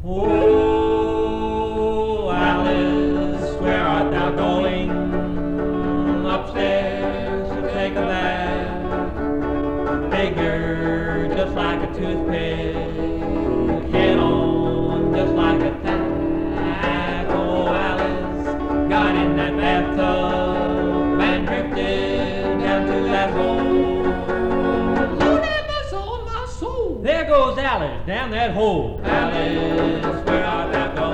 Oh, Alice, where art thou going? Upstairs to take a bath. Figure just like a toothpick, head on just like a tack. Oh, Alice got in that bathtub and drifted down to that hole. Lord have mercy on my soul. There goes Alice down that hole. Alice, where art thou going?